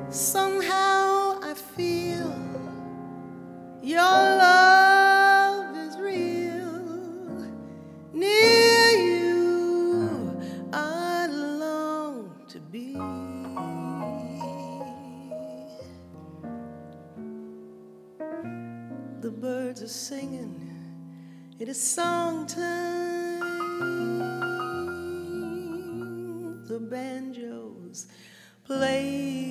Somehow I feel your love is real. Near you I long to be. The birds are singing, it is song time. The banjos play